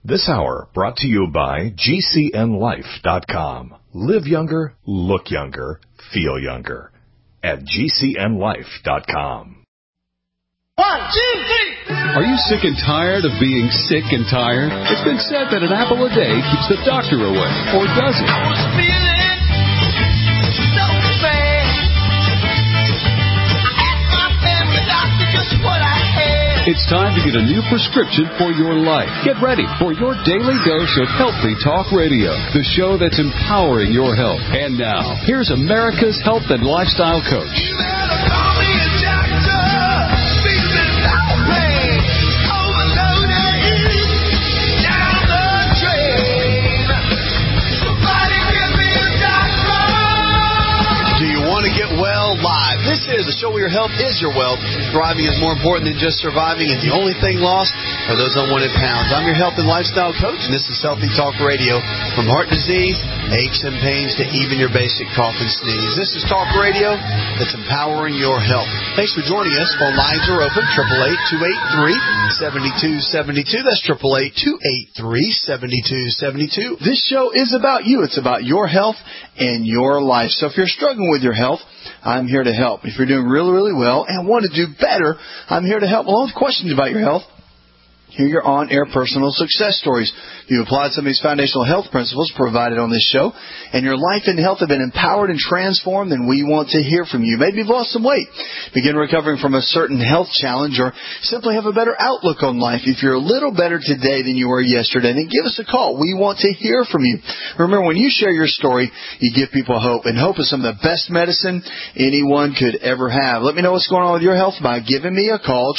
This hour brought to you by GCNLife.com. Live younger, look younger, feel younger. At GCNLife.com. 1, 2, 3. Are you sick and tired of being sick and tired? It's been said that an apple a day keeps the doctor away. Or does it? I was feeling so bad. I asked my family doctor just what I had. It's time to get a new prescription for your life. Get ready for your daily dose of Healthy Talk Radio, the show that's empowering your health. And now, here's America's health and lifestyle coach. You better call me a doctor. Feeling so bad. Overloaded. Down the drain. Somebody give me a doctor. Do you want to get well live? This is the show where your health is your wealth. Thriving is more important than just surviving, and the only thing lost are those unwanted pounds. I'm your health and lifestyle coach, and this is Healthy Talk Radio. From heart disease, aches and pains, to even your basic cough and sneeze. This is Talk Radio that's empowering your health. Thanks for joining us. Phone lines are open, 888-283-7272. That's 888-283-7272. This show is about you. It's about your health and your life. So if you're struggling with your health, I'm here to help. If you're doing really, really well and want to do better, I'm here to help. Along with questions about your health, hear your on-air personal success stories. You applied some of these foundational health principles provided on this show, and your life and health have been empowered and transformed, then we want to hear from you. Maybe you've lost some weight, begin recovering from a certain health challenge, or simply have a better outlook on life. If you're a little better today than you were yesterday, then give us a call. We want to hear from you. Remember, when you share your story, you give people hope, and hope is some of the best medicine anyone could ever have. Let me know what's going on with your health by giving me a call,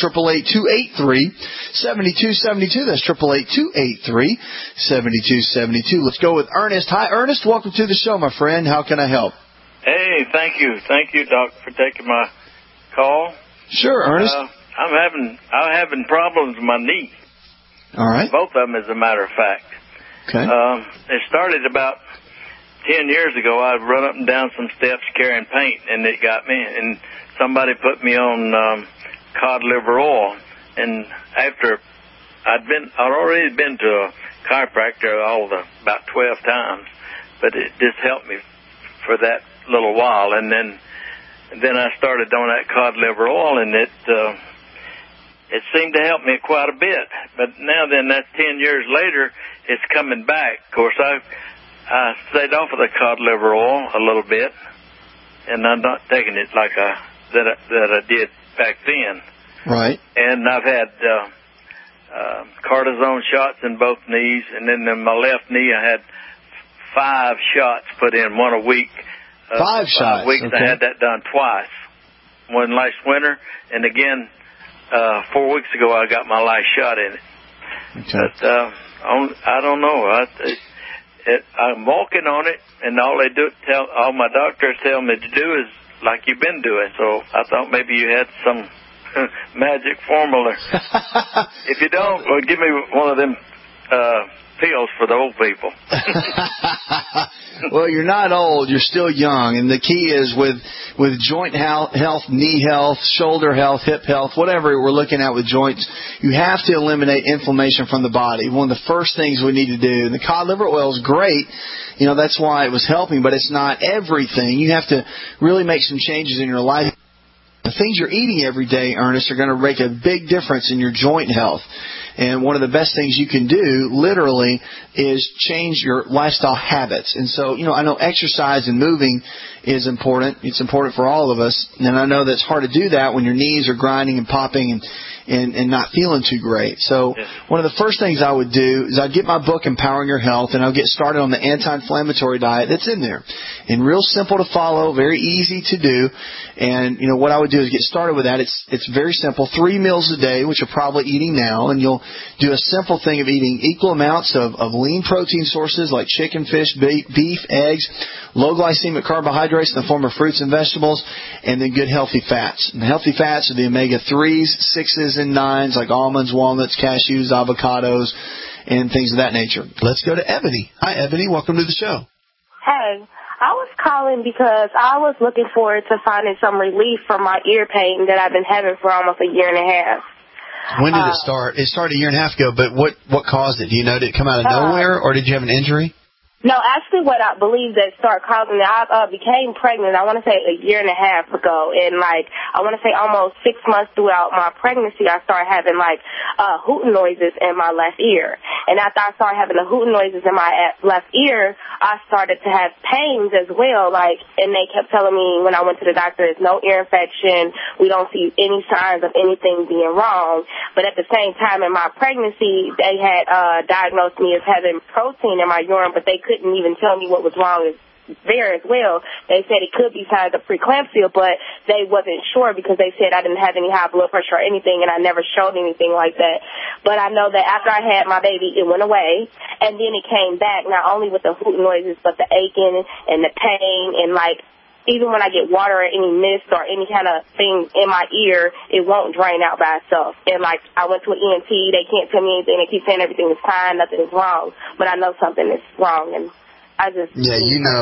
888-283-7272. That's 888-283-7272. Let's go with Ernest. Hi, Ernest. Welcome to the show, my friend. How can I help? Hey, thank you. Thank you, Doc, for taking my call. Sure, Ernest. I'm having problems with my knee. All right. Both of them, as a matter of fact. Okay. It started about 10 years ago. I'd run up and down some steps carrying paint, and it got me. And somebody put me on cod liver oil. And after I'd already been to a chiropractor about 12 times, but it just helped me for that little while. And then I started on that cod liver oil, and it seemed to help me quite a bit. But now then, that's 10 years later, it's coming back. Of course, I stayed off of the cod liver oil a little bit, and I'm not taking it like that I did back then. Right. And I've had cortisone shots in both knees, and then in my left knee I had 5 shots put in, one a week. 5 shots? Weeks. Okay. I had that done twice. One last winter, and again 4 weeks ago I got my last shot in it. Okay. But I don't know. I'm walking on it, and all my doctors tell me to do is like you've been doing. So I thought maybe you had some magic formula. If you don't, well, give me one of them pills for the old people. Well, you're not old. You're still young. And the key is with joint health, knee health, shoulder health, hip health, whatever we're looking at with joints, you have to eliminate inflammation from the body. One of the first things we need to do. And the cod liver oil is great. You know, that's why it was helping, but it's not everything. You have to really make some changes in your life. The things you're eating every day, Ernest, are going to make a big difference in your joint health. And one of the best things you can do, literally, is change your lifestyle habits. And so, you know, I know exercise and moving is important. It's important for all of us. And I know that's hard to do that when your knees are grinding and popping and not feeling too great. So one of the first things I would do is I'd get my book, Empowering Your Health, and I'll get started on the anti-inflammatory diet that's in there. And real simple to follow, very easy to do. And, you know, what I would do is get started with that. It's very simple. 3 meals a day, which you're probably eating now, and you'll do a simple thing of eating equal amounts of lean protein sources like chicken, fish, beef, eggs, low glycemic carbohydrates in the form of fruits and vegetables, and then good healthy fats. And the healthy fats are the omega-3s, 6s, and 9s like almonds, walnuts, cashews, avocados, and things of that nature. Let's go to Ebony. Hi, Ebony. Welcome to the show. Hey, I was calling because I was looking forward to finding some relief from my ear pain that I've been having for almost a year and a half. When did it start? It started a year and a half ago, but what caused it? Do you know? Did it come out of nowhere, or did you have an injury? No, actually what I believe that started causing it, I became pregnant, I want to say a year and a half ago, and I want to say almost 6 months throughout my pregnancy, I started having hooting noises in my left ear. And after I started having the hooting noises in my left ear, I started to have pains as well, and they kept telling me when I went to the doctor, there's no ear infection, we don't see any signs of anything being wrong. But at the same time in my pregnancy, they had diagnosed me as having protein in my urine, but they couldn't even tell me what was wrong there as well. They said it could be signs of preeclampsia, but they wasn't sure because they said I didn't have any high blood pressure or anything, and I never showed anything like that. But I know that after I had my baby, it went away, and then it came back, not only with the hooting noises, but the aching and the pain, and even when I get water or any mist or any kind of thing in my ear, it won't drain out by itself. And I went to an ENT, they can't tell me anything, they keep saying everything is fine, nothing is wrong, but I know something is wrong, and I just... Yeah,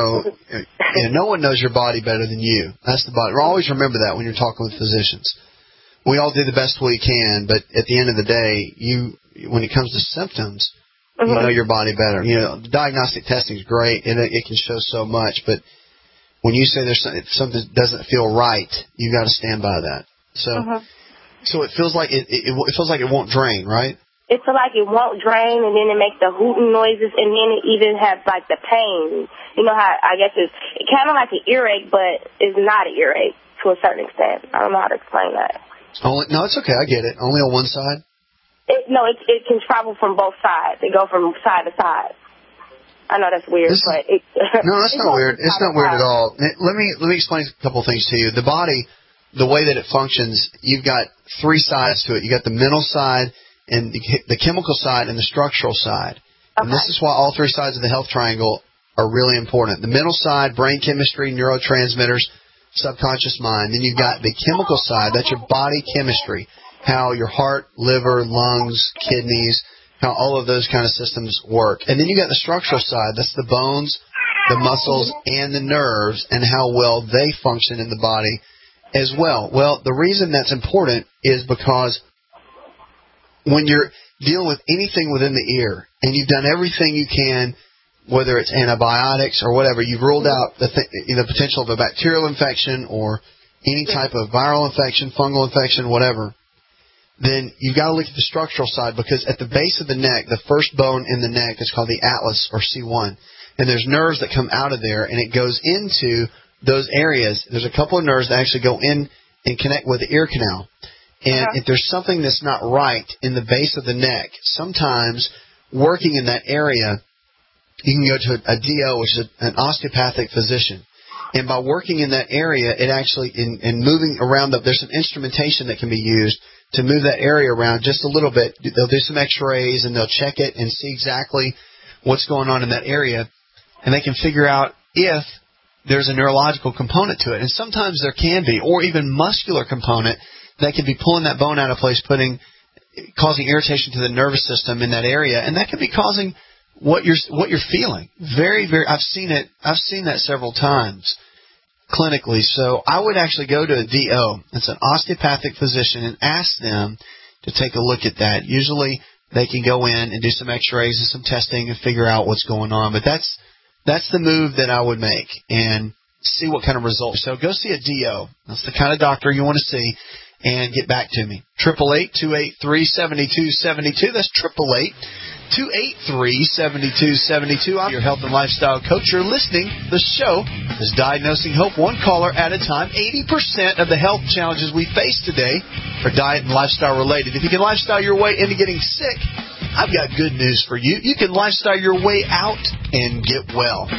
no one knows your body better than you. That's the body. Always remember that when you're talking with physicians. We all do the best we can, but at the end of the day, when it comes to symptoms, you know your body better. Diagnostic testing is great, and it can show so much, but when you say there's something doesn't feel right, you got to stand by that. So it feels like it feels like it won't drain, right? It feels like it won't drain, and then it makes the hooting noises, and then it even has the pain. You know how I guess it's kind of like an earache, but it's not an earache to a certain extent. I don't know how to explain that. No, it's okay. I get it. Only on one side. It can travel from both sides. It go from side to side. I know that's weird, but no, that's not weird. It's not weird at all. Let me explain a couple of things to you. The body, the way that it functions, you've got three sides to it. You got the mental side, and the chemical side, and the structural side. Okay. And this is why all three sides of the health triangle are really important. The mental side, brain chemistry, neurotransmitters, subconscious mind. Then you've got the chemical side. That's your body chemistry, how your heart, liver, lungs, kidneys, how all of those kind of systems work. And then you got the structural side. That's the bones, the muscles, and the nerves, and how well they function in the body as well. Well, the reason that's important is because when you're dealing with anything within the ear, and you've done everything you can, whether it's antibiotics or whatever, you've ruled out the potential of a bacterial infection or any type of viral infection, fungal infection, whatever, then you've got to look at the structural side, because at the base of the neck, the first bone in the neck is called the atlas, or C1, and there's nerves that come out of there, and it goes into those areas. There's a couple of nerves that actually go in and connect with the ear canal. And if there's something that's not right in the base of the neck, sometimes working in that area, you can go to a DO, which is an osteopathic physician. And by working in that area, it actually, in moving around, there's some instrumentation that can be used to move that area around just a little bit. They'll do some x-rays, and they'll check it and see exactly what's going on in that area. And they can figure out if there's a neurological component to it. And sometimes there can be, or even muscular component that can be pulling that bone out of place, causing irritation to the nervous system in that area, and that can be causing what you're feeling. Very, very. I've seen that several times clinically. So I would actually go to a DO. It's an osteopathic physician, and ask them to take a look at that. Usually they can go in and do some x-rays and some testing and figure out what's going on. But that's the move that I would make, and see what kind of results. So go see a DO. That's the kind of doctor you want to see. And get back to me. 888-283-7272. That's 888-283-7272. I'm your health and lifestyle coach. You're listening. The show is Diagnosing Hope, one caller at a time. 80% of the health challenges we face today are diet and lifestyle related. If you can lifestyle your way into getting sick, I've got good news for you. You can lifestyle your way out and get well.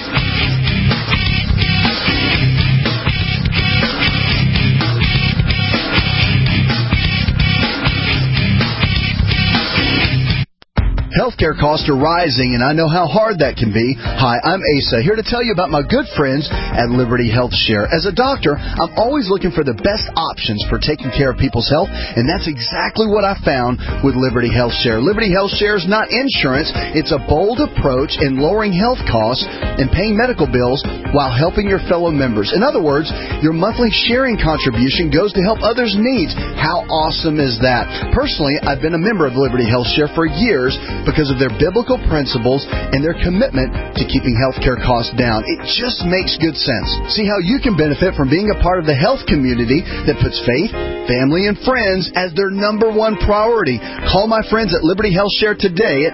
Healthcare costs are rising, and I know how hard that can be. Hi, I'm Asa, here to tell you about my good friends at Liberty Health Share. As a doctor, I'm always looking for the best options for taking care of people's health, and that's exactly what I found with Liberty Health Share. Liberty Health Share is not insurance. It's a bold approach in lowering health costs and paying medical bills while helping your fellow members. In other words, your monthly sharing contribution goes to help others' needs. How awesome is that? Personally, I've been a member of Liberty Health Share for years because of their biblical principles and their commitment to keeping healthcare costs down. It just makes good sense. See how you can benefit from being a part of the health community that puts faith, family, and friends as their number one priority. Call my friends at Liberty Health Share today at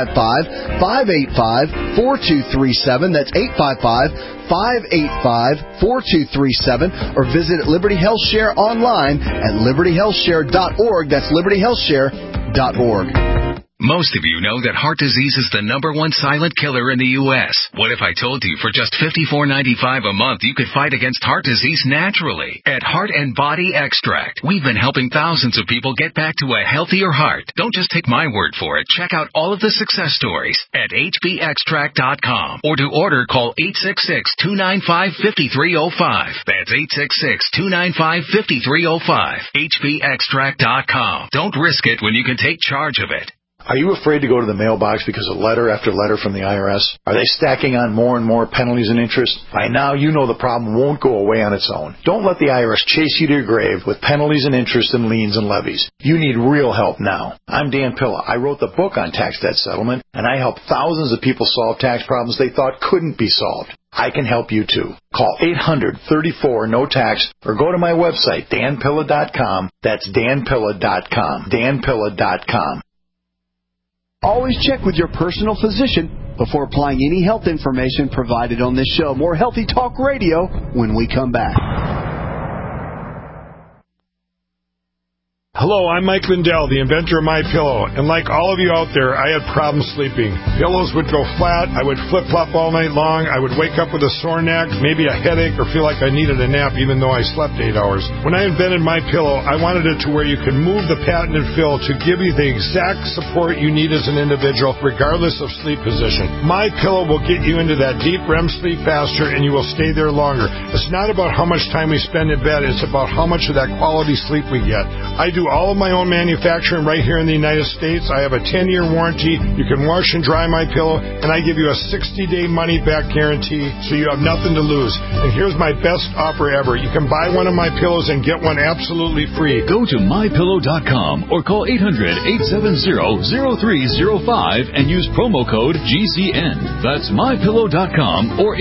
855-585-4237. That's 855-585-4237, or visit Liberty Health Share online at libertyhealthshare.org. That's libertyhealthshare.org. Most of you know that heart disease is the #1 silent killer in the U.S. What if I told you for just $54.95 a month you could fight against heart disease naturally? At Heart and Body Extract, we've been helping thousands of people get back to a healthier heart. Don't just take my word for it. Check out all of the success stories at hbextract.com, or to order, call 866-295-5305. That's 866-295-5305. hbextract.com. Don't risk it when you can take charge of it. Are you afraid to go to the mailbox because of letter after letter from the IRS? Are they stacking on more and more penalties and interest? By now, you know the problem won't go away on its own. Don't let the IRS chase you to your grave with penalties and interest and liens and levies. You need real help now. I'm Dan Pilla. I wrote the book on tax debt settlement, and I help thousands of people solve tax problems they thought couldn't be solved. I can help you too. Call 800-34-NO-TAX or go to my website, danpilla.com. That's danpilla.com. danpilla.com. Always check with your personal physician before applying any health information provided on this show. More Healthy Talk Radio when we come back. Hello, I'm Mike Lindell, the inventor of MyPillow, and like all of you out there, I had problems sleeping. Pillows would go flat, I would flip-flop all night long, I would wake up with a sore neck, maybe a headache, or feel like I needed a nap even though I slept 8 hours. When I invented MyPillow, I wanted it to where you could move the patented fill to give you the exact support you need as an individual, regardless of sleep position. MyPillow will get you into that deep REM sleep faster, and you will stay there longer. It's not about how much time we spend in bed, it's about how much of that quality sleep we get. I do all of my own manufacturing right here in the United States. I have a 10-year warranty. You can wash and dry my pillow, and I give you a 60-day money-back guarantee, so you have nothing to lose. And here's my best offer ever. You can buy one of my pillows and get one absolutely free. Go to mypillow.com or call 800-870-0305 and use promo code GCN. That's mypillow.com or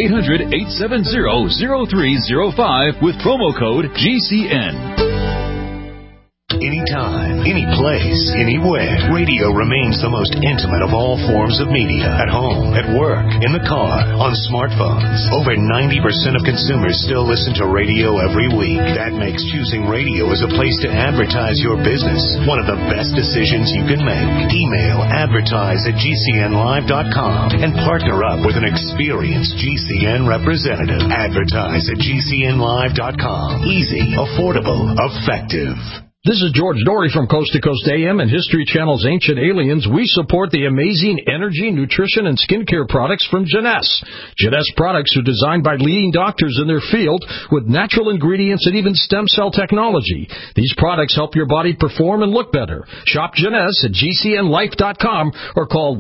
800-870-0305 with promo code GCN. Anytime, any place, anywhere. Radio remains the most intimate of all forms of media. At home, at work, in the car, on smartphones. Over 90% of consumers still listen to radio every week. That makes choosing radio as a place to advertise your business one of the best decisions you can make. Email advertise@gcnlive.com and partner up with an experienced GCN representative. Advertise@gcnlive.com. Easy, affordable, effective. This is George Dory from Coast to Coast AM and History Channel's Ancient Aliens. We support the amazing energy, nutrition, and skincare products from Jeunesse. Jeunesse products are designed by leading doctors in their field with natural ingredients and even stem cell technology. These products help your body perform and look better. Shop Jeunesse at GCNlife.com or call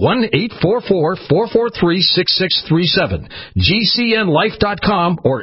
1-844-443-6637. GCNlife.com or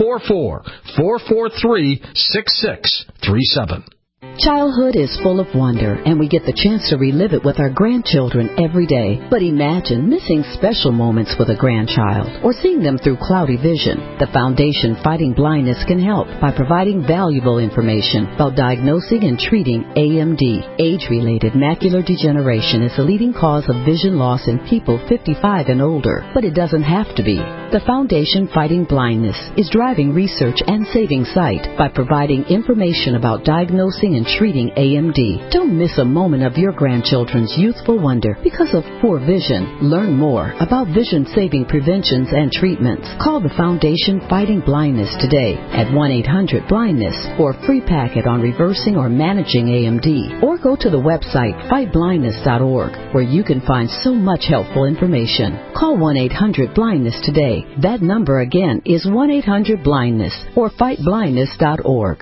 844-443-6637. Childhood is full of wonder, and we get the chance to relive it with our grandchildren every day. But imagine missing special moments with a grandchild or seeing them through cloudy vision. The Foundation Fighting Blindness can help by providing valuable information about diagnosing and treating AMD. Age-related macular degeneration is the leading cause of vision loss in people 55 and older, but it doesn't have to be. The Foundation Fighting Blindness is driving research and saving sight by providing information about diagnosing and treating AMD. Don't miss a moment of your grandchildren's youthful wonder because of poor vision. Learn more about vision-saving preventions and treatments. Call the Foundation Fighting Blindness today at 1-800-BLINDNESS for a free packet on reversing or managing AMD. Or go to the website fightblindness.org where you can find so much helpful information. Call 1-800-BLINDNESS today. That number again is 1-800-BLINDNESS or fightblindness.org.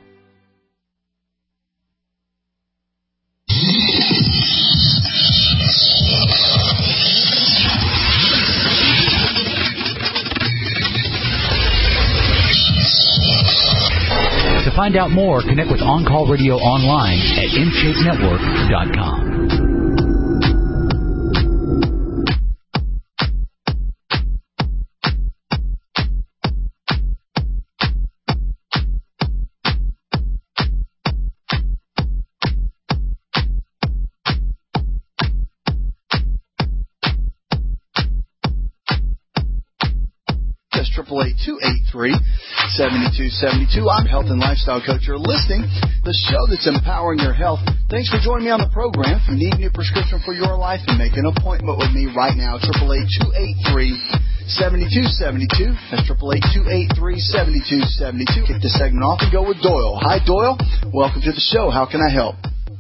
To find out more, connect with On Call Radio online at InShapeNetwork.com. That's 888-283-7272. I'm health and lifestyle coach. You're listening to the show that's empowering your health. Thanks for joining me on the program. If you need a new prescription for your life, and make an appointment with me right now. 888-283-7272. That's 888-283-7272. Kick this segment off and go with Doyle. Hi, Doyle. Welcome to the show. How can I help?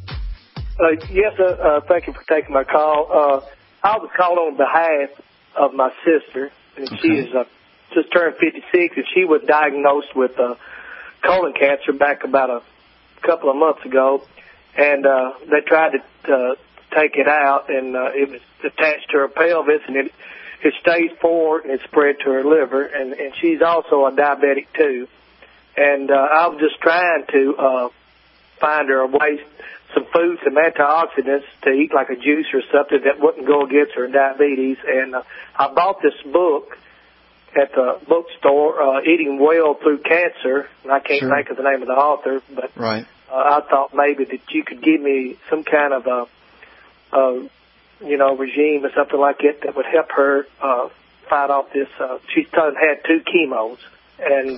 Yes, thank you for taking my call. I was calling on behalf of my sister, and she is just turned 56, and she was diagnosed with colon cancer back about a couple of months ago, and they tried to take it out, and it was attached to her pelvis, and it stage 4, and it spread to her liver, and she's also a diabetic too. And I was just trying to find her a way, some food, some antioxidants to eat, like a juice or something that wouldn't go against her diabetes. And I bought this book at the bookstore, Eating Well Through Cancer, and I can't think of the name of the author, but I thought maybe that you could give me some kind of a regime or something like it that would help her fight off this. She's had 2 chemos, and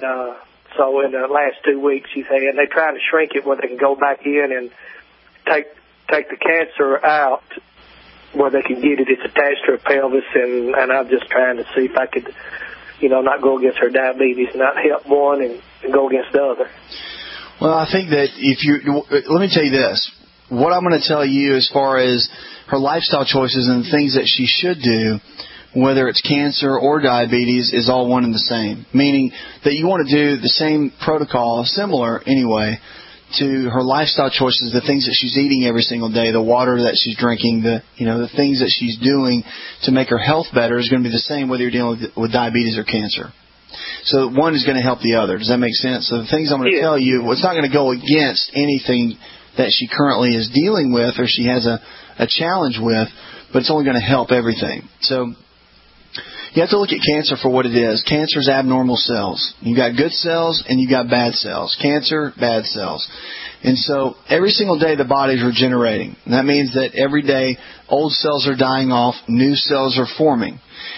so in the last 2 weeks she's had, and they're trying to shrink it where they can go back in and take the cancer out where they can get it. It's attached to her pelvis, and I'm just trying to see if I could, not go against her diabetes, not help one and go against the other. Well, I think that let me tell you this. What I'm going to tell you as far as her lifestyle choices and the things that she should do, whether it's cancer or diabetes, is all one and the same. Meaning that you want to do the same protocol, similar anyway, to her lifestyle choices, the things that she's eating every single day, the water that she's drinking, the things that she's doing to make her health better is going to be the same whether you're dealing with diabetes or cancer. So one is going to help the other. Does that make sense? So the things I'm going to tell you, it's not going to go against anything that she currently is dealing with or she has a challenge with, but it's only going to help everything. So you have to look at cancer for what it is. Cancer is abnormal cells. You got good cells and you got bad cells. Cancer, bad cells. And so every single day the body's regenerating. And that means that every day old cells are dying off, new cells are forming.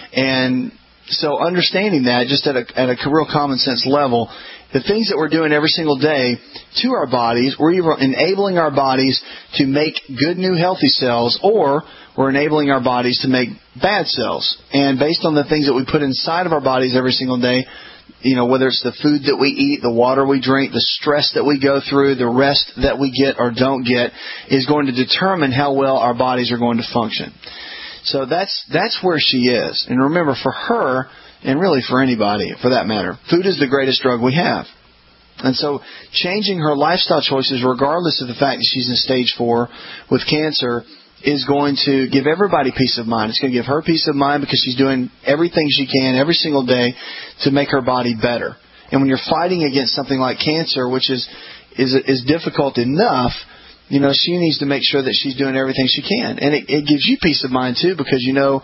And so understanding that just at a real common sense level, the things that we're doing every single day to our bodies, we're either enabling our bodies to make good new healthy cells, or we're enabling our bodies to make bad cells. And based on the things that we put inside of our bodies every single day, whether it's the food that we eat, the water we drink, the stress that we go through, the rest that we get or don't get, is going to determine how well our bodies are going to function. So that's where she is. And remember, for her, and really for anybody, for that matter, food is the greatest drug we have. And so changing her lifestyle choices, regardless of the fact that she's in stage 4 with cancer, is going to give everybody peace of mind. It's going to give her peace of mind because she's doing everything she can every single day to make her body better. And when you're fighting against something like cancer, which is difficult enough, she needs to make sure that she's doing everything she can. And it gives you peace of mind, too, because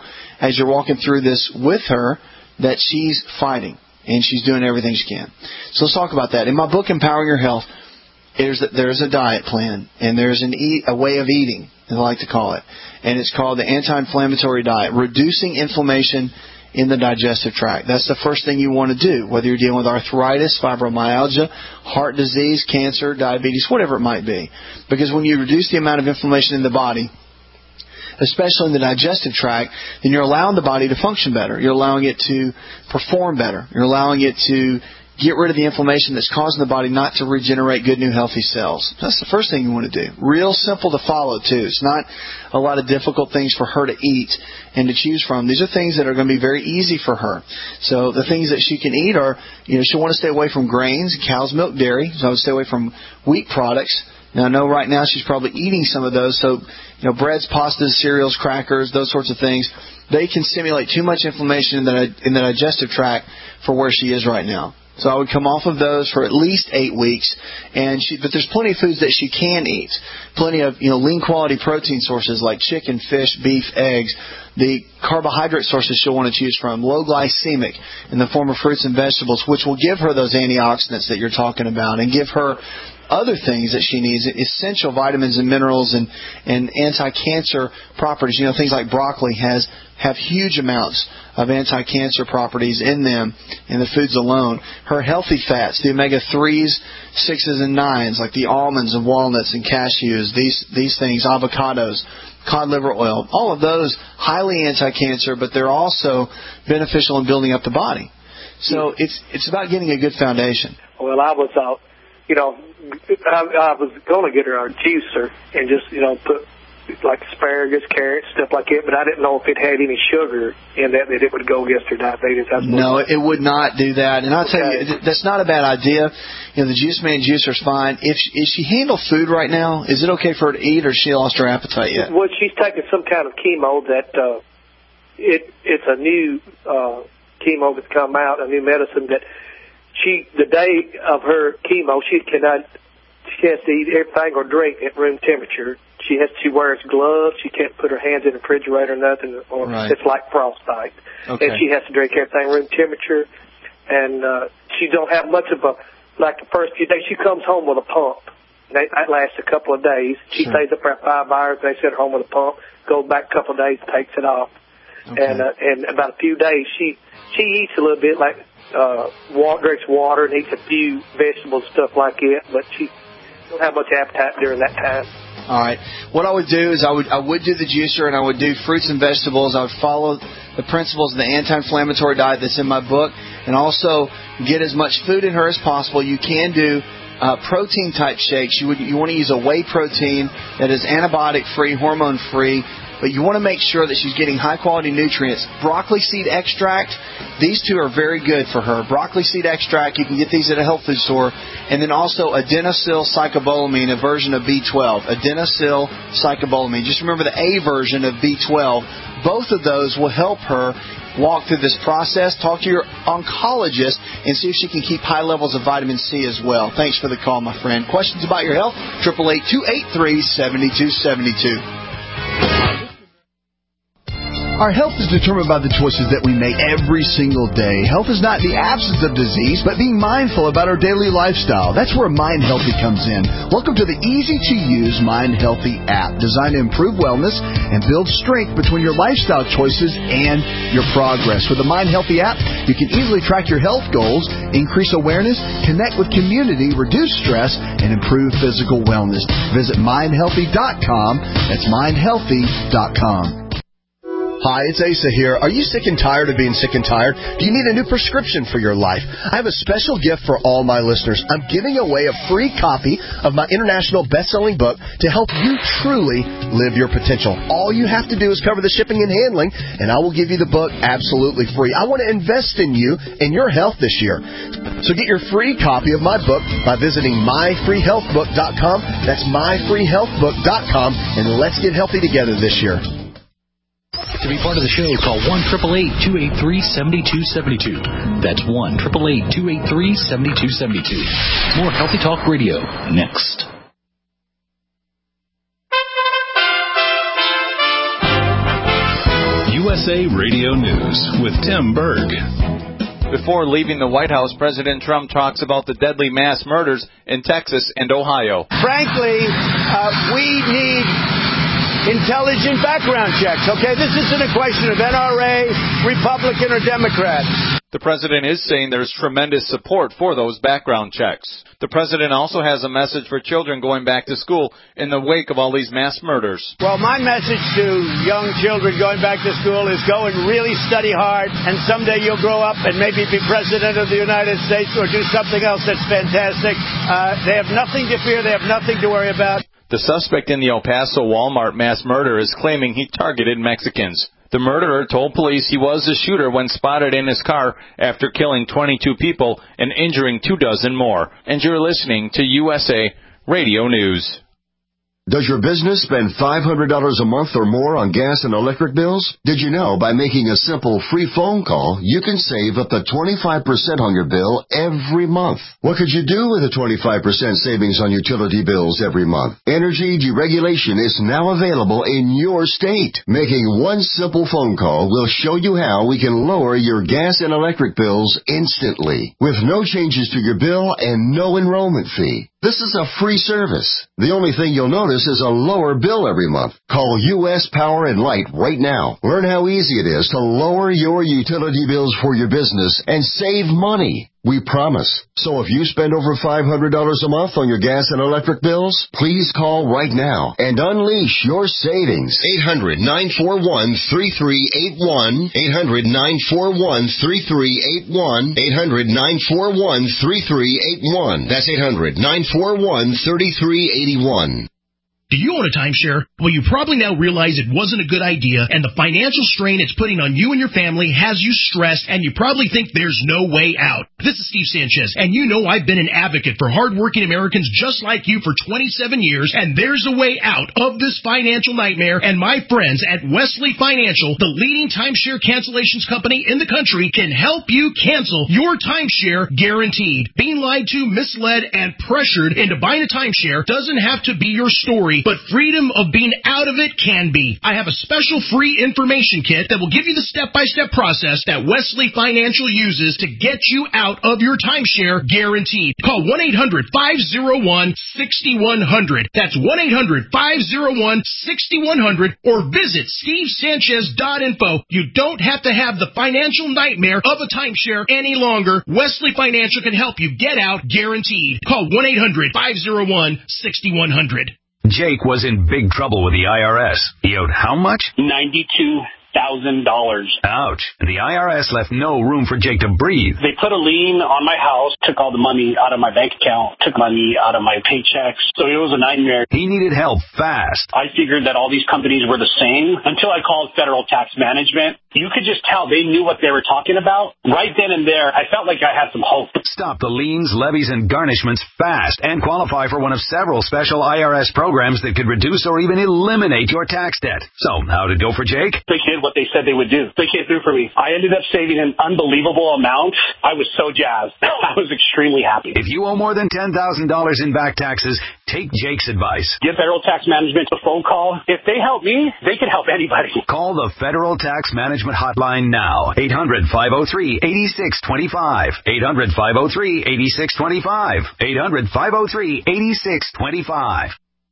as you're walking through this with her, that she's fighting and she's doing everything she can. So let's talk about that. In my book, Empowering Your Health, there's a diet plan, and there's a way of eating, as I like to call it. And it's called the anti-inflammatory diet, reducing inflammation in the digestive tract. That's the first thing you want to do, whether you're dealing with arthritis, fibromyalgia, heart disease, cancer, diabetes, whatever it might be. Because when you reduce the amount of inflammation in the body, especially in the digestive tract, then you're allowing the body to function better. You're allowing it to perform better. You're allowing it to get rid of the inflammation that's causing the body not to regenerate good, new, healthy cells. That's the first thing you want to do. Real simple to follow, too. It's not a lot of difficult things for her to eat and to choose from. These are things that are going to be very easy for her. So the things that she can eat are, she'll want to stay away from grains, cow's milk, dairy. So I would stay away from wheat products. Now, I know right now she's probably eating some of those. So, breads, pastas, cereals, crackers, those sorts of things, they can stimulate too much inflammation in the digestive tract for where she is right now. So I would come off of those for at least 8 weeks, but there's plenty of foods that she can eat. Plenty of lean quality protein sources like chicken, fish, beef, eggs. The carbohydrate sources she'll want to choose from, low glycemic in the form of fruits and vegetables, which will give her those antioxidants that you're talking about and give her other things that she needs, essential vitamins and minerals and anti-cancer properties. Things like broccoli have huge amounts of anti-cancer properties in them in the foods alone. Her healthy fats, the omega-3s, 6s, and 9s, like the almonds and walnuts and cashews, these things, avocados, cod liver oil, all of those highly anti-cancer, but they're also beneficial in building up the body. So it's about getting a good foundation. Well, I was I was going to get her a juicer and just, put like asparagus, carrots, stuff like that, but I didn't know if it had any sugar in that it would go against her diabetes. No, it would not do that. And I'll tell you, that's not a bad idea. The Juice Man juicer's fine. Is she handle food right now? Is it okay for her to eat, or has she lost her appetite yet? Well, she's taking some kind of chemo that it's a new chemo that's come out, a new medicine that the day of her chemo, she has to eat everything or drink at room temperature. She wears gloves. She can't put her hands in the refrigerator or nothing, or It's like frostbite. Okay. And she has to drink everything room temperature. And she don't have much of like the first few days, she comes home with a pump. That lasts a couple of days. She stays up for 5 hours. They send her home with a pump. Goes back a couple of days, takes it off. Okay. And about a few days, she eats a little bit, like drinks water and eats a few vegetables, stuff like that. But she don't have much appetite during that time. All right. What I would do is I would do the juicer, and I would do fruits and vegetables. I would follow the principles of the anti-inflammatory diet that's in my book, and also get as much food in her as possible. You can do protein-type shakes. You want to use a whey protein that is antibiotic-free, hormone-free, but you want to make sure that she's getting high-quality nutrients. Broccoli seed extract, these two are very good for her. Broccoli seed extract, you can get these at a health food store. And then also adenosyl cyclobolamine, a version of B12. Adenosyl cyclobolamine. Just remember the A version of B12. Both of those will help her walk through this process. Talk to your oncologist and see if she can keep high levels of vitamin C as well. Thanks for the call, my friend. Questions about your health? 888-283-7272. Our health is determined by the choices that we make every single day. Health is not the absence of disease, but being mindful about our daily lifestyle. That's where Mind Healthy comes in. Welcome to the easy-to-use Mind Healthy app, designed to improve wellness and build strength between your lifestyle choices and your progress. With the Mind Healthy app, you can easily track your health goals, increase awareness, connect with community, reduce stress, and improve physical wellness. Visit mindhealthy.com. That's mindhealthy.com. Hi, it's Asa here. Are you sick and tired of being sick and tired? Do you need a new prescription for your life? I have a special gift for all my listeners. I'm giving away a free copy of my international best-selling book to help you truly live your potential. All you have to do is cover the shipping and handling, and I will give you the book absolutely free. I want to invest in you and your health this year. So get your free copy of my book by visiting myfreehealthbook.com. That's myfreehealthbook.com, and let's get healthy together this year. To be part of the show, call 1-888-283-7272. That's 1-888-283-7272. More Healthy Talk Radio next. USA Radio News with Tim Berg. Before leaving the White House, President Trump talks about the deadly mass murders in Texas and Ohio. Frankly, we need intelligent background checks, okay? This isn't a question of NRA Republican or Democrat. The president is saying there's tremendous support for those background checks. The president also has a message for children going back to school in the wake of all these mass murders. Well, my message to young children going back to school is go and really study hard, and someday you'll grow up and maybe be president of the United States or do something else that's fantastic. They have nothing to fear. They have nothing to worry about. The suspect in the El Paso Walmart mass murder is claiming he targeted Mexicans. The murderer told police he was the shooter when spotted in his car after killing 22 people and injuring 24 more. And you're listening to USA Radio News. Does your business spend $500 a month or more on gas and electric bills? Did you know by making a simple free phone call, you can save up to 25% on your bill every month? What could you do with a 25% savings on utility bills every month? Energy deregulation is now available in your state. Making one simple phone call will show you how we can lower your gas and electric bills instantly, with no changes to your bill and no enrollment fee. This is a free service. The only thing you'll notice is a lower bill every month. Call U.S. Power and Light right now. Learn how easy it is to lower your utility bills for your business and save money. We promise. So if you spend over $500 a month on your gas and electric bills, please call right now and unleash your savings. 800-941-3381. 800-941-3381. 800-941-3381. That's 800-941-3381. Do you own a timeshare? Well, you probably now realize it wasn't a good idea, and the financial strain it's putting on you and your family has you stressed, and you probably think there's no way out. This is Steve Sanchez, and you know I've been an advocate for hardworking Americans just like you for 27 years, and there's a way out of this financial nightmare, and my friends at Wesley Financial, the leading timeshare cancellations company in the country, can help you cancel your timeshare guaranteed. Being lied to, misled, and pressured into buying a timeshare doesn't have to be your story, but freedom of being out of it can be. I have a special free information kit that will give you the step-by-step process that Wesley Financial uses to get you out of your timeshare guaranteed. Call 1-800-501-6100. That's 1-800-501-6100 or visit stevesanchez.info. You don't have to have the financial nightmare of a timeshare any longer. Wesley Financial can help you get out guaranteed. Call 1-800-501-6100. Jake was in big trouble with the IRS. He owed how much? $92,000. Ouch. And the IRS left no room for Jake to breathe. They put a lien on my house, took all the money out of my bank account, took money out of my paychecks. So it was a nightmare. He needed help fast. I figured that all these companies were the same until I called Federal Tax Management. You could just tell they knew what they were talking about. Right then and there, I felt like I had some hope. Stop the liens, levies, and garnishments fast and qualify for one of several special IRS programs that could reduce or even eliminate your tax debt. So, how'd it go for Jake? They did what they said they would do. They came through for me. I ended up saving an unbelievable amount. I was so jazzed. I was extremely happy. If you owe more than $10,000 in back taxes, take Jake's advice. Give Federal Tax Management a phone call. If they help me, they can help anybody. Call the Federal Tax Management Hotline now. 800-503-8625. 800-503-8625. 800-503-8625.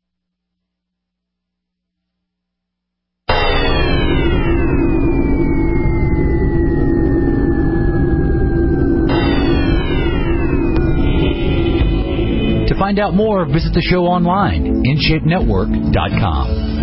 To find out more, visit the show online, InShapeNetwork.com.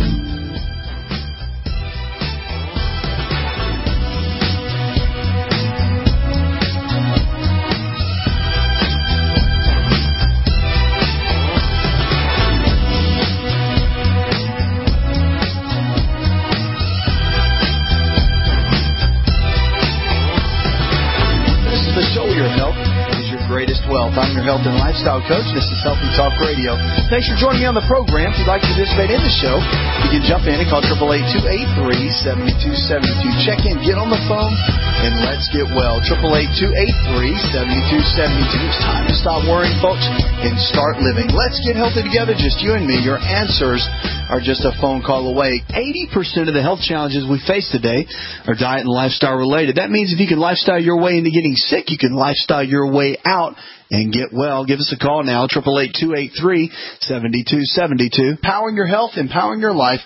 Wealth. I'm your health and lifestyle coach. This is Healthy Talk Radio. Thanks for joining me on the program. If you'd like to participate in the show, you can jump in and call 888-283-7272. Check in, get on the phone, and let's get well. 888-283-7272. It's time to stop worrying, folks, and start living. Let's get healthy together, just you and me. Your answers are just a phone call away. 80% of the health challenges we face today are diet and lifestyle related. That means if you can lifestyle your way into getting sick, you can lifestyle your way out and get well. Give us a call now, 888-283-7272. Powering your health, empowering your life.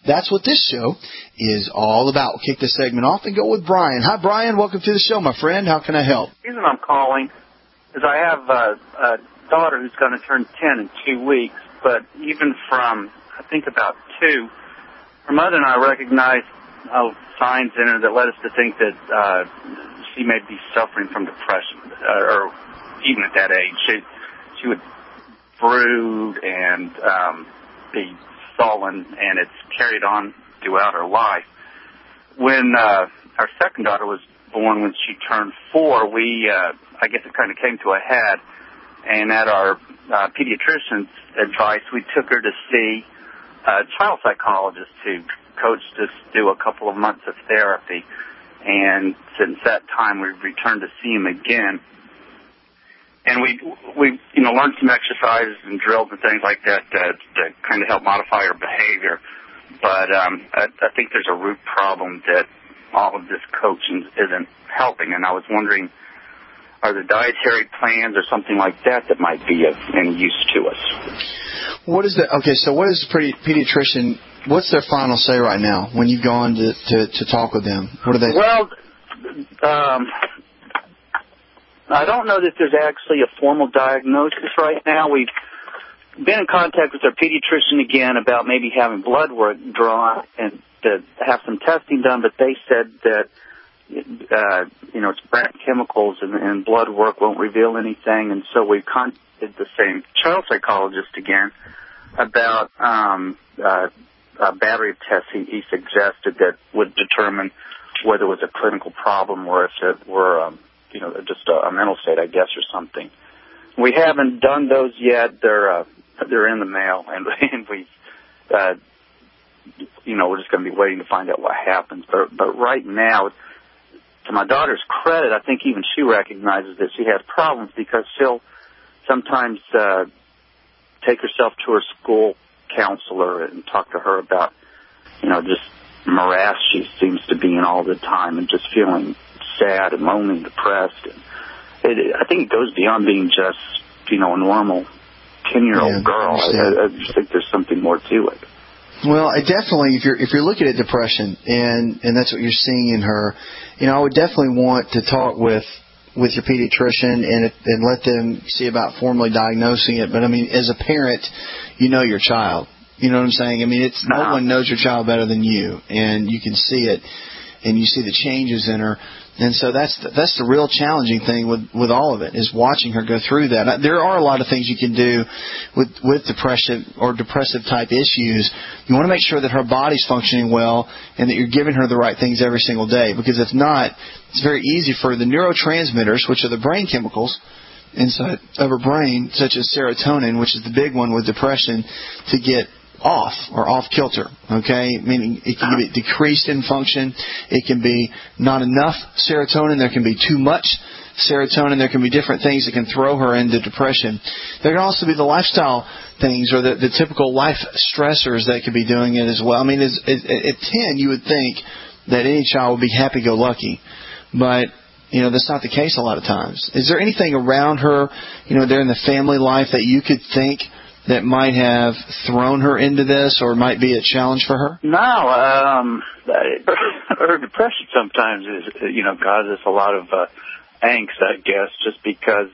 that's what this show is all about. We'll kick this segment off and go with Brian. Hi, Brian. Welcome to the show, my friend. How can I help? The reason I'm calling is I have a daughter who's going to turn 10 in 2 weeks, but even from, I think, about 2, her mother and I recognized signs in her that led us to think that she may be suffering from depression, or even at that age. She would brood and be sullen, and it's carried on throughout her life. When our second daughter was born, when she turned 4, we, I guess it kind of came to a head, and at our pediatrician's advice, we took her to see a child psychologist who coached us through a couple of months of therapy, and since that time, we've returned to see him again. And we learned some exercises and drills and things like that to kind of help modify her behavior. But I think there's a root problem that all of this coaching isn't helping. And I was wondering, are there dietary plans or something like that might be of any use to us? What is so what is the pediatrician, what's their final say right now when you've gone to talk with them? What are they? Well, I don't know that there's actually a formal diagnosis right now. We've been in contact with our pediatrician again about maybe having blood work drawn and to have some testing done, but they said that, it's brain chemicals and blood work won't reveal anything, and so we contacted the same child psychologist again about a battery of tests he suggested that would determine whether it was a clinical problem or if it were just a mental state, I guess, or something. We haven't done those yet. They're in the mail, and we, we're just going to be waiting to find out what happens. But right now, to my daughter's credit, I think even she recognizes that she has problems because she'll sometimes take herself to her school counselor and talk to her about, just morass she seems to be in all the time and just feeling sad and lonely and depressed. And I think it goes beyond being just, a normal 10-year-old girl. I just think there's something more to it. Well, I definitely, if you're looking at depression and that's what you're seeing in her, I would definitely want to talk with your pediatrician and let them see about formally diagnosing it. But I mean, as a parent, your child. You know what I'm saying? I mean, no one knows your child better than you, and you can see it, and you see the changes in her. And so that's the real challenging thing with all of it, is watching her go through that. There are a lot of things you can do with depression or depressive type issues. You want to make sure that her body's functioning well and that you're giving her the right things every single day, because if not, it's very easy for the neurotransmitters, which are the brain chemicals inside of her brain, such as serotonin, which is the big one with depression, to get off kilter, okay? Meaning it can be decreased in function. It can be not enough serotonin. There can be too much serotonin. There can be different things that can throw her into depression. There can also be the lifestyle things or the typical life stressors that could be doing it as well. I mean, at 10, you would think that any child would be happy-go-lucky, but that's not the case a lot of times. Is there anything around her, during the family life that you could think that might have thrown her into this or might be a challenge for her? No, her depression sometimes causes a lot of angst, I guess, just because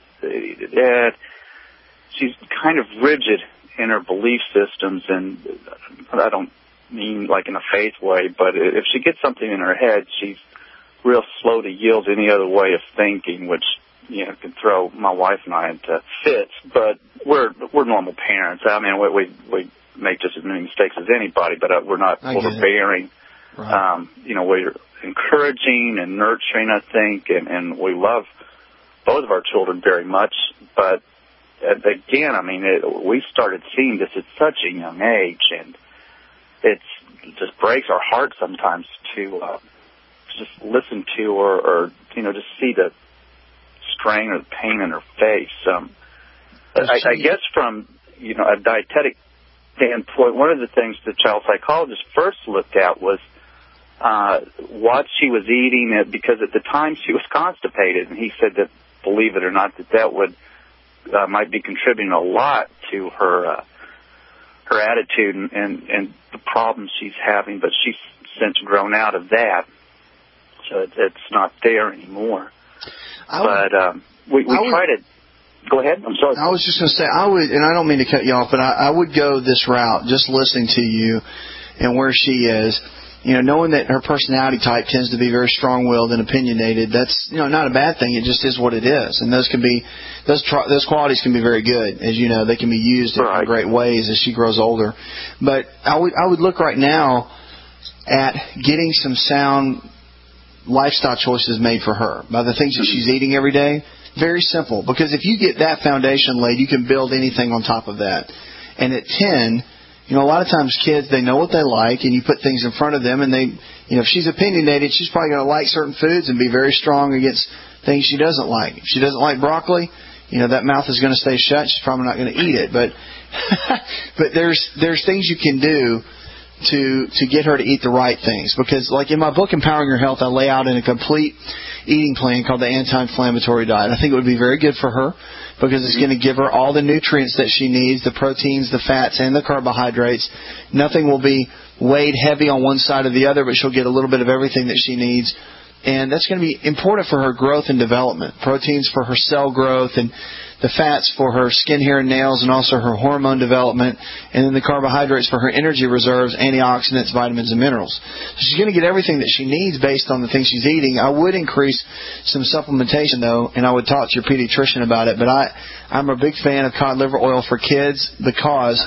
she's kind of rigid in her belief systems, and I don't mean like in a faith way, but if she gets something in her head, she's real slow to yield to any other way of thinking, which can throw my wife and I into fits. But we're normal parents. I mean, we make just as many mistakes as anybody, but we're not overbearing. Right. We're encouraging and nurturing, I think, and we love both of our children very much. But again, I mean, we started seeing this at such a young age, and it just breaks our heart sometimes to just listen to or just see the strain or the pain in her face. I guess from a dietetic standpoint, one of the things the child psychologist first looked at was what she was eating, because at the time she was constipated, and he said that, believe it or not, that would might be contributing a lot to her her attitude and the problems she's having, but she's since grown out of that, so it's not there anymore. We try to. Go ahead. I'm sorry. I was just going to say, I would, and I don't mean to cut you off, but I would go this route, just listening to you and where she is. Knowing that her personality type tends to be very strong-willed and opinionated, that's not a bad thing. It just is what it is, and those qualities can be very good, as you know. They can be used in great ways as she grows older. But I would look right now at getting some sound lifestyle choices made for her by the things that she's eating every day. Very simple, because if you get that foundation laid, you can build anything on top of that. And at 10. A lot of times kids, they know what they like, and you put things in front of them, and they, if she's opinionated, she's probably going to like certain foods and be very strong against things she doesn't like. If she doesn't like broccoli, that mouth is going to stay shut. She's probably not going to eat it. But there's things you can do to get her to eat the right things. Because like in my book, Empowering Your Health, I lay out in a complete eating plan called the anti-inflammatory diet. I think it would be very good for her, because it's going to give her all the nutrients that she needs, the proteins, the fats, and the carbohydrates. Nothing will be weighed heavy on one side or the other, but she'll get a little bit of everything that she needs. And that's going to be important for her growth and development. Proteins for her cell growth, and the fats for her skin, hair, and nails, and also her hormone development, and then the carbohydrates for her energy reserves, antioxidants, vitamins, and minerals. So she's going to get everything that she needs based on the things she's eating. I would increase some supplementation, though, and I would talk to your pediatrician about it, but I'm a big fan of cod liver oil for kids, because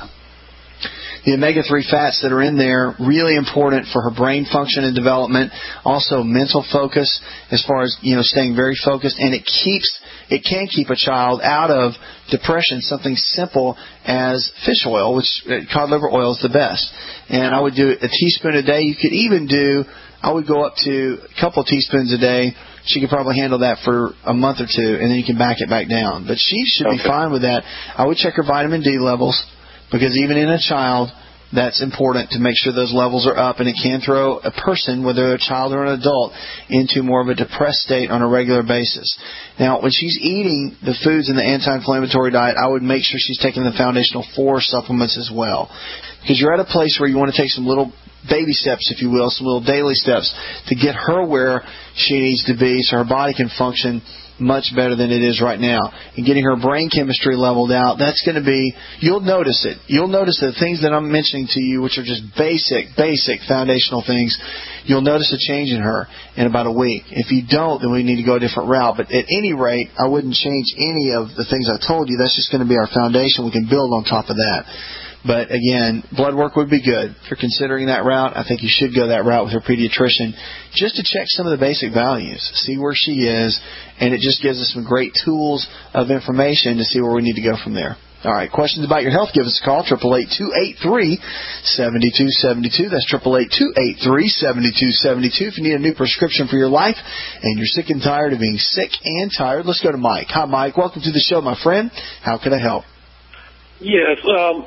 the omega-3 fats that are in there, really important for her brain function and development. Also mental focus, as far as, staying very focused. And it can keep a child out of depression, something simple as fish oil, which cod liver oil is the best. And I would do a teaspoon a day. You could even I would go up to a couple of teaspoons a day. She could probably handle that for a month or two, and then you can back it back down. But she should be fine with that. I would check her vitamin D levels, because even in a child, that's important to make sure those levels are up, and it can throw a person, whether they're a child or an adult, into more of a depressed state on a regular basis. Now, when she's eating the foods in the anti-inflammatory diet, I would make sure she's taking the foundational 4 supplements as well, because you're at a place where you want to take some little baby steps, if you will, some little daily steps to get her where she needs to be so her body can function much better than it is right now. And getting her brain chemistry leveled out, that's going to be, you'll notice it. You'll notice the things that I'm mentioning to you, which are just basic foundational things, you'll notice a change in her in about a week. If you don't, then we need to go a different route. But at any rate, I wouldn't change any of the things I told you. That's just going to be our foundation. We can build on top of that. But again, blood work would be good. If you're considering that route, I think you should go that route with your pediatrician, just to check some of the basic values, see where she is, and it just gives us some great tools of information to see where we need to go from there. All right, questions about your health, give us a call, 888-283-7272. That's 888-283-7272. If you need a new prescription for your life and you're sick and tired of being sick and tired, let's go to Mike. Hi, Mike. Welcome to the show, my friend. How can I help? Yes, I'm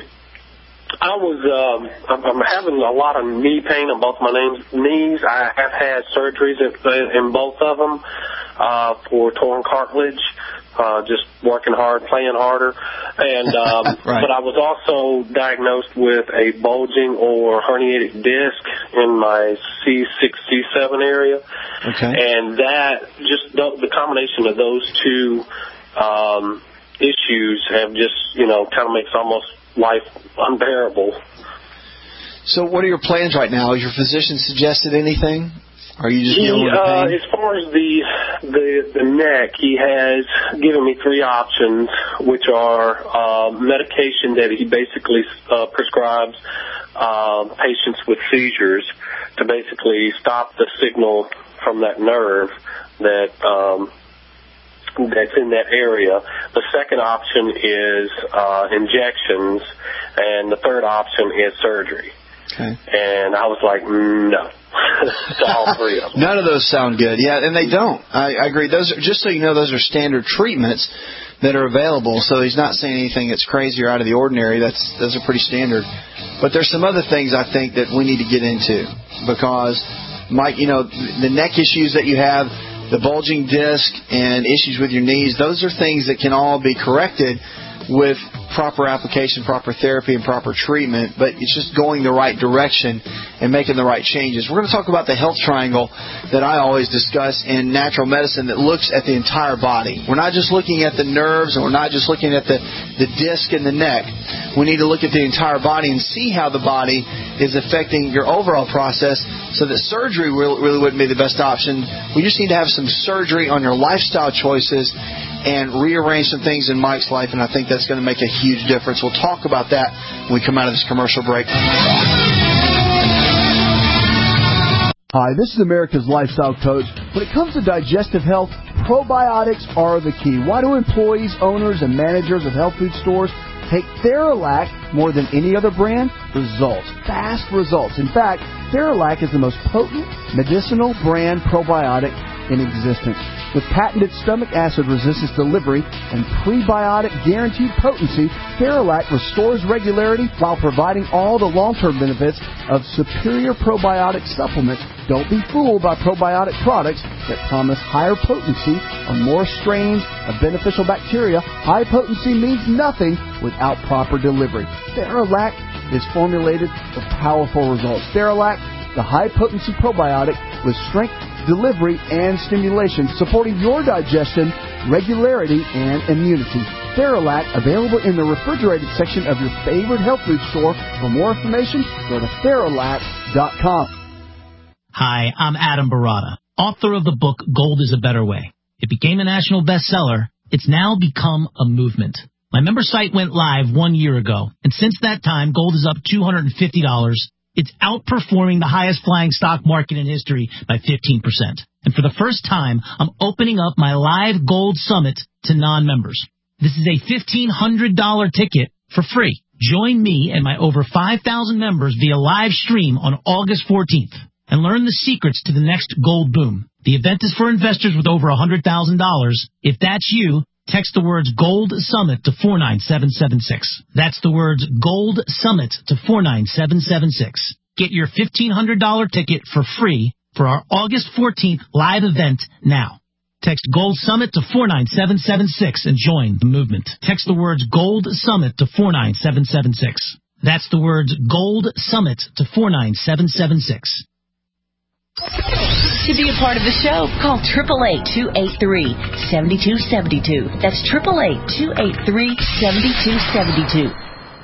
having a lot of knee pain on both my knees. I have had surgeries in both of them for torn cartilage, just working hard, playing harder. And right. But I was also diagnosed with a bulging or herniated disc in my C6, C7 area. Okay. And that, just the combination of those two issues have just, kind of makes almost life unbearable. So what are your plans right now? Has your physician suggested anything? Are you just dealing with the pain? As far as the neck, he has given me 3 options, which are medication that he basically prescribes patients with seizures to basically stop the signal from that nerve that's in that area. The second option is injections, and the third option is surgery. Okay. And I was like, no, to all 3 of them. None of those sound good. Yeah, and they don't. I agree. Those are, just so you know, those are standard treatments that are available. So he's not saying anything that's crazy or out of the ordinary. Those are pretty standard. But there's some other things I think that we need to get into, because, Mike, the neck issues that you have, the bulging disc and issues with your knees, those are things that can all be corrected with proper application, proper therapy, and proper treatment, but it's just going the right direction and making the right changes. We're going to talk about the health triangle that I always discuss in natural medicine that looks at the entire body. We're not just looking at the nerves, and we're not just looking at the disc and the neck. We need to look at the entire body and see how the body is affecting your overall process, so that surgery really wouldn't be the best option. We just need to have some surgery on your lifestyle choices and rearrange some things in Mike's life, and I think that's going to make a huge difference. We'll talk about that when we come out of this commercial break. Hi, this is America's Lifestyle Coach. When it comes to digestive health, probiotics are the key. Why do employees, owners, and managers of health food stores take Theralac more than any other brand? Results. Fast results. In fact, Theralac is the most potent medicinal brand probiotic in existence. With patented stomach acid resistance delivery and prebiotic guaranteed potency, Theralac restores regularity while providing all the long-term benefits of superior probiotic supplements. Don't be fooled by probiotic products that promise higher potency or more strains of beneficial bacteria. High potency means nothing without proper delivery. Theralac is formulated for powerful results. Theralac, the high-potency probiotic with strength, delivery, and stimulation, supporting your digestion, regularity, and immunity. Theralac, available in the refrigerated section of your favorite health food store. For more information, go to Theralac.com. Hi, I'm Adam Barada, author of the book Gold is a Better Way. It became a national bestseller. It's now become a movement. My member site went live 1 year ago, and since that time, gold is up $250. It's outperforming the highest flying stock market in history by 15%. And for the first time, I'm opening up my live gold summit to non-members. This is a $1,500 ticket for free. Join me and my over 5,000 members via live stream on August 14th and learn the secrets to the next gold boom. The event is for investors with over $100,000. If that's you, text the words Gold Summit to 49776. That's the words Gold Summit to 49776. Get your $1,500 ticket for free for our August 14th live event now. Text Gold Summit to 49776 and join the movement. Text the words Gold Summit to 49776. That's the words Gold Summit to 49776. To be a part of the show, call 888-283-7272. That's 888-283-7272.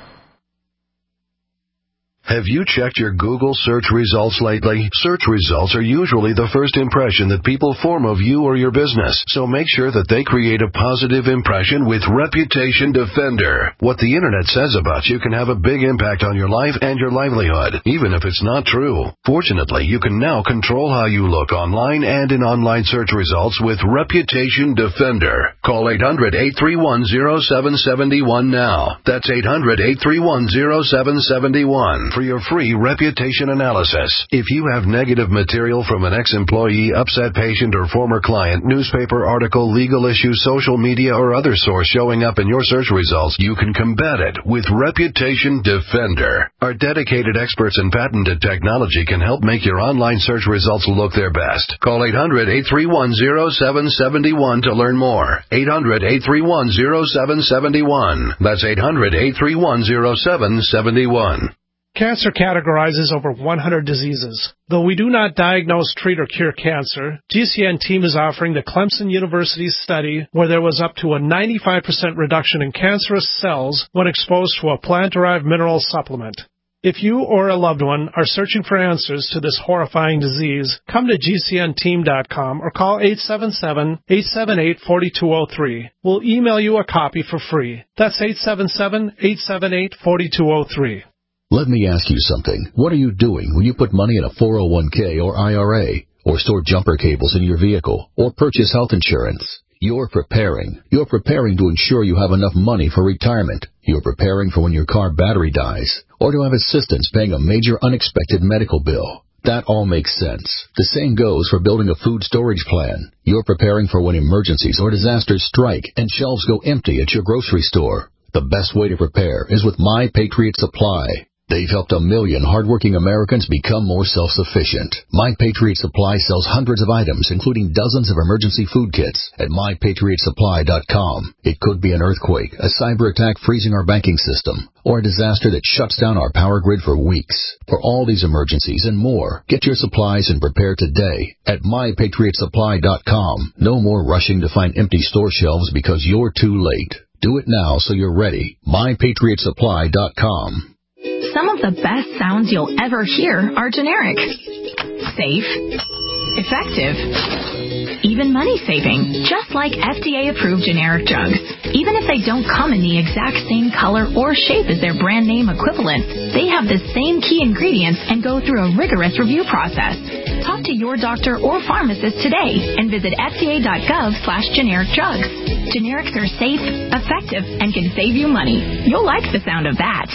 Have you checked your Google search results lately? Search results are usually the first impression that people form of you or your business, so make sure that they create a positive impression with Reputation Defender. What the internet says about you can have a big impact on your life and your livelihood, even if it's not true. Fortunately, you can now control how you look online and in online search results with Reputation Defender. Call 800-831-0771 now. That's 800-831-0771. For your free reputation analysis. If you have negative material from an ex-employee, upset patient, or former client, newspaper article, legal issue, social media, or other source showing up in your search results, you can combat it with Reputation Defender. Our dedicated experts in patented technology can help make your online search results look their best. Call 800-831-0771 to learn more. 800-831-0771. That's 800-831-0771. Cancer categorizes over 100 diseases. Though we do not diagnose, treat, or cure cancer, GCN team is offering the Clemson University study where there was up to a 95% reduction in cancerous cells when exposed to a plant-derived mineral supplement. If you or a loved one are searching for answers to this horrifying disease, come to GCNteam.com or call 877-878-4203. We'll email you a copy for free. That's 877-878-4203. Let me ask you something. What are you doing when you put money in a 401k or IRA, or store jumper cables in your vehicle, or purchase health insurance? You're preparing. You're preparing to ensure you have enough money for retirement. You're preparing for when your car battery dies, or to have assistance paying a major unexpected medical bill. That all makes sense. The same goes for building a food storage plan. You're preparing for when emergencies or disasters strike and shelves go empty at your grocery store. The best way to prepare is with My Patriot Supply. They've helped 1 million hardworking Americans become more self-sufficient. My Patriot Supply sells hundreds of items, including dozens of emergency food kits at MyPatriotSupply.com. It could be an earthquake, a cyber attack freezing our banking system, or a disaster that shuts down our power grid for weeks. For all these emergencies and more, get your supplies and prepare today at MyPatriotSupply.com. No more rushing to find empty store shelves because you're too late. Do it now so you're ready. MyPatriotSupply.com. Some of the best sounds you'll ever hear are generic. Safe. Effective. Even money-saving, just like FDA-approved generic drugs. Even if they don't come in the exact same color or shape as their brand name equivalents, they have the same key ingredients and go through a rigorous review process. Talk to your doctor or pharmacist today and visit fda.gov/generic drugs. Generics are safe, effective, and can save you money. You'll like the sound of that.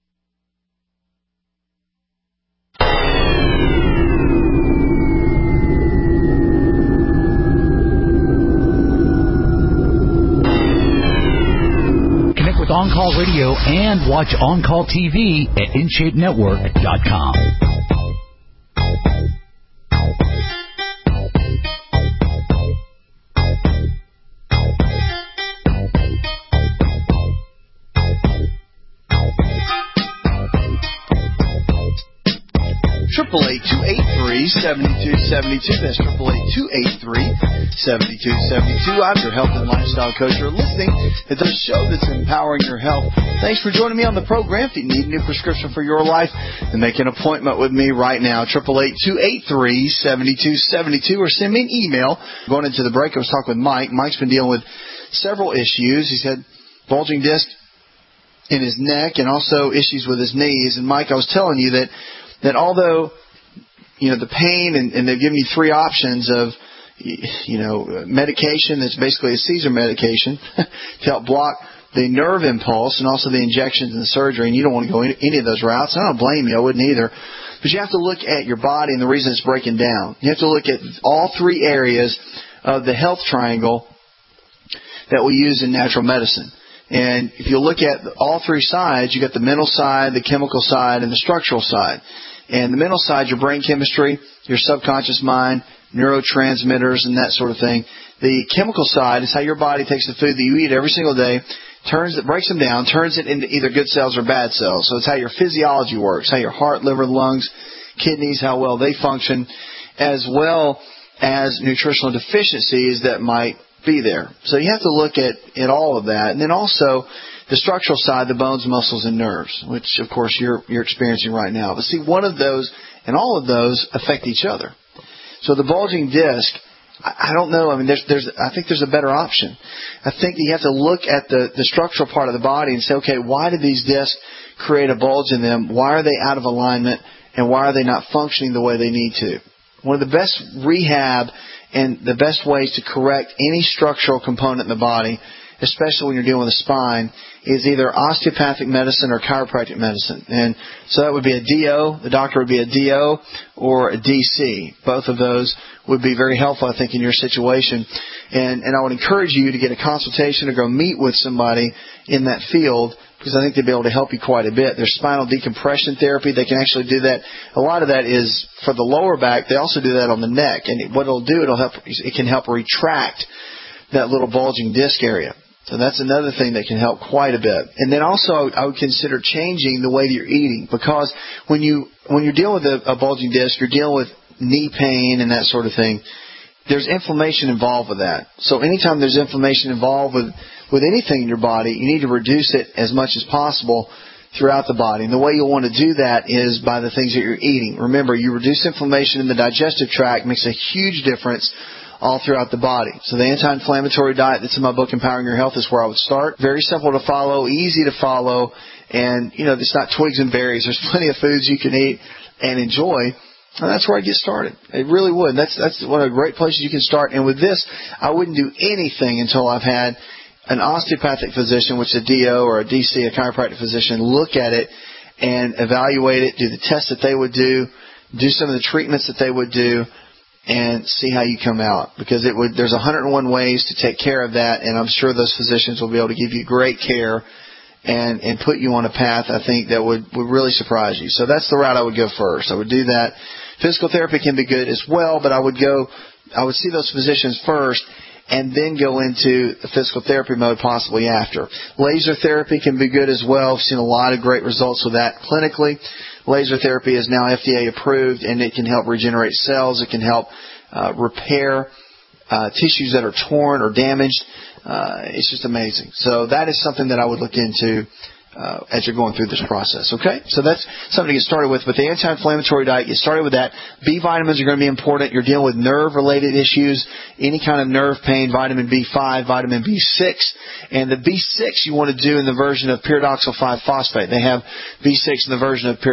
With On Call Radio and watch On Call TV at InShapeNetwork.com. Triple 888-283-7272. That's 888-283-7272. I'm your health and lifestyle coach. You're listening to the show that's empowering your health. Thanks for joining me on the program. If you need a new prescription for your life, then make an appointment with me right now. 888-283-7272, or send me an email. Going into the break, I was talking with Mike. Mike's been dealing with several issues. He's had bulging disc in his neck and also issues with his knees. And Mike, I was telling you that although, the pain, and they've given you 3 options of, medication that's basically a Caesar medication to help block the nerve impulse and also the injections and the surgery, and you don't want to go any of those routes. I don't blame you. I wouldn't either. But you have to look at your body and the reason it's breaking down. You have to look at all 3 areas of the health triangle that we use in natural medicine. And if you look at all 3 sides, you got the mental side, the chemical side, and the structural side. And the mental side, your brain chemistry, your subconscious mind, neurotransmitters, and that sort of thing. The chemical side is how your body takes the food that you eat every single day, breaks them down, turns it into either good cells or bad cells. So it's how your physiology works, how your heart, liver, lungs, kidneys, how well they function, as well as nutritional deficiencies that might be there. So you have to look at all of that. And then also the structural side, the bones, muscles, and nerves, which, of course, you're experiencing right now. But see, one of those and all of those affect each other. So the bulging disc, I don't know. I mean, I think there's a better option. I think you have to look at the structural part of the body and say, okay, why did these discs create a bulge in them? Why are they out of alignment? And why are they not functioning the way they need to? One of the best rehab and the best ways to correct any structural component in the body, especially when you're dealing with the spine, is either osteopathic medicine or chiropractic medicine. And so that would be a DO. The doctor would be a DO or a DC. Both of those would be very helpful, I think, in your situation. And I would encourage you to get a consultation or go meet with somebody in that field, because I think they'll be able to help you quite a bit. There's spinal decompression therapy. They can actually do that. A lot of that is for the lower back. They also do that on the neck. And what it'll do, it can help retract that little bulging disc area. So that's another thing that can help quite a bit. And then also I would consider changing the way that you're eating, because when you're dealing with a bulging disc, you're dealing with knee pain and that sort of thing. There's inflammation involved with that. So anytime there's inflammation involved with anything in your body, you need to reduce it as much as possible throughout the body. And the way you'll want to do that is by the things that you're eating. Remember, you reduce inflammation in the digestive tract, makes a huge difference all throughout the body. So the anti-inflammatory diet that's in my book, Empowering Your Health, is where I would start. Very simple to follow, easy to follow, and, it's not twigs and berries. There's plenty of foods you can eat and enjoy, and that's where I get started. It really would. That's one of the great places you can start. And with this, I wouldn't do anything until I've had an osteopathic physician, which is a DO or a DC, a chiropractic physician, look at it and evaluate it, do the tests that they would do some of the treatments that they would do, and see how you come out. Because there's 101 ways to take care of that, and I'm sure those physicians will be able to give you great care and put you on a path, I think, that would really surprise you. So that's the route I would go first. I would do that. Physical therapy can be good as well, but I would see those physicians first and then go into the physical therapy mode possibly after. Laser therapy can be good as well. I've seen a lot of great results with that clinically. Laser therapy is now FDA approved, and it can help regenerate cells. It can help repair tissues that are torn or damaged. It's just amazing. So that is something that I would look into as you're going through this process. Okay? So that's something to get started with. But the anti-inflammatory diet, get started with that. B vitamins are going to be important. You're dealing with nerve-related issues, any kind of nerve pain, vitamin B5, vitamin B6. And the B6 you want to do in the version of pyridoxal 5-phosphate. They have B6 in the version of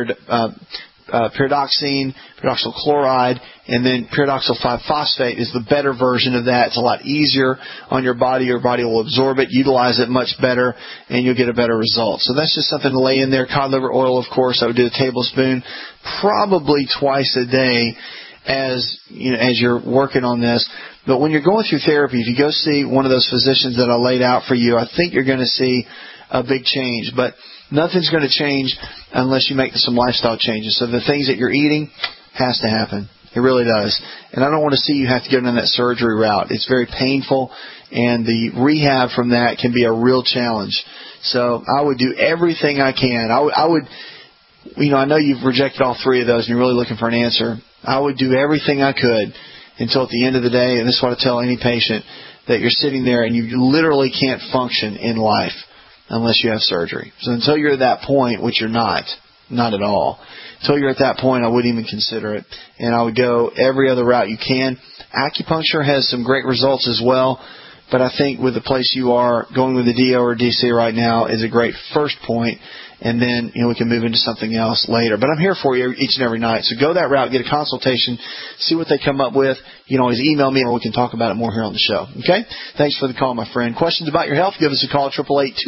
pyridoxine, pyridoxal chloride, and then pyridoxal 5-phosphate is the better version of that. It's a lot easier on your body. Your body will absorb it, utilize it much better, and you'll get a better result. So that's just something to lay in there. Cod liver oil, of course, I would do a tablespoon probably twice a day as you're working on this. But when you're going through therapy, if you go see one of those physicians that I laid out for you, I think you're going to see a big change. But nothing's going to change unless you make some lifestyle changes. So the things that you're eating has to happen. It really does. And I don't want to see you have to go down that surgery route. It's very painful, and the rehab from that can be a real challenge. So I would do everything I can. I would, I know you've rejected all three of those and you're really looking for an answer. I would do everything I could until at the end of the day, and this is what I tell any patient, that you're sitting there and you literally can't function in life unless you have surgery. So until you're at that point, which you're not at all, until you're at that point, I wouldn't even consider it. And I would go every other route you can. Acupuncture has some great results as well, but I think with the place you are, going with the DO or DC right now is a great first point. And then, we can move into something else later. But I'm here for you each and every night. So go that route, get a consultation, see what they come up with. You can always email me and we can talk about it more here on the show. Okay? Thanks for the call, my friend. Questions about your health, give us a call at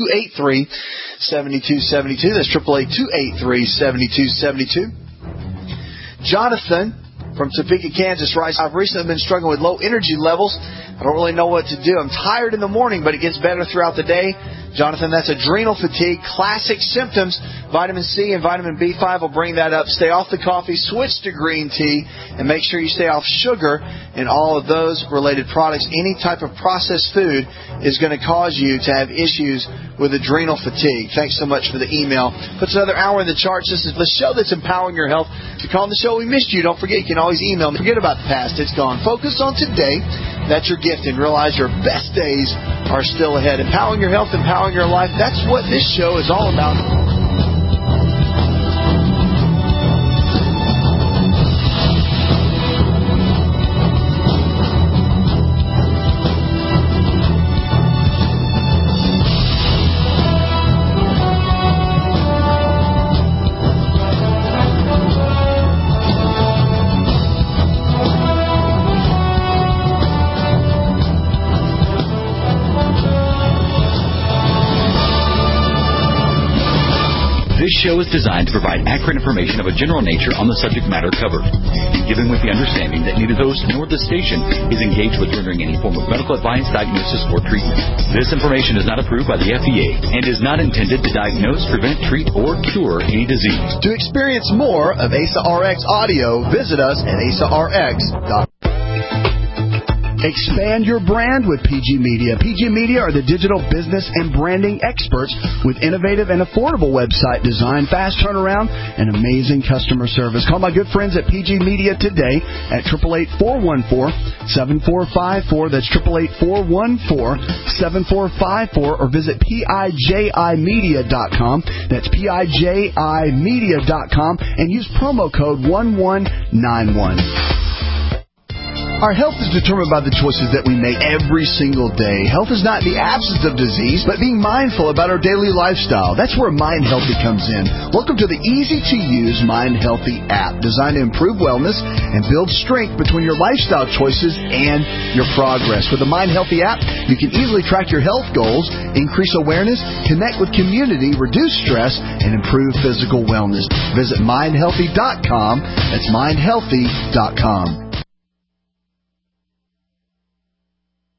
888-283-7272. That's 888-283-7272. Jonathan from Topeka, Kansas writes, I've recently been struggling with low energy levels. I don't really know what to do. I'm tired in the morning, but it gets better throughout the day. Jonathan, that's adrenal fatigue, classic symptoms. Vitamin C and vitamin B5 will bring that up. Stay off the coffee, switch to green tea, and make sure you stay off sugar and all of those related products. Any type of processed food is going to cause you to have issues with adrenal fatigue. Thanks so much for the email. Puts another hour in the charts. This is the show that's empowering your health. To call the show, we missed you. Don't forget, you can always email me. Forget about the past. It's gone. Focus on today. That's your gift, and realize your best days are still ahead. Empowering your health, empowering your life. That's what this show is all about. This show is designed to provide accurate information of a general nature on the subject matter covered, and given with the understanding that neither the host nor the station is engaged with rendering any form of medical advice, diagnosis, or treatment. This information is not approved by the FDA and is not intended to diagnose, prevent, treat, or cure any disease. To experience more of ASA RX audio, visit us at asarx.com. Expand your brand with PG Media. PG Media are the digital business and branding experts with innovative and affordable website design, fast turnaround, and amazing customer service. Call my good friends at PG Media today at 888-414-7454. That's 888-414-7454, or visit PIJImedia.com. That's PIJImedia.com, and use promo code 1191. Our health is determined by the choices that we make every single day. Health is not the absence of disease, but being mindful about our daily lifestyle. That's where Mind Healthy comes in. Welcome to the easy-to-use Mind Healthy app, designed to improve wellness and build strength between your lifestyle choices and your progress. With the Mind Healthy app, you can easily track your health goals, increase awareness, connect with community, reduce stress, and improve physical wellness. Visit mindhealthy.com. That's mindhealthy.com.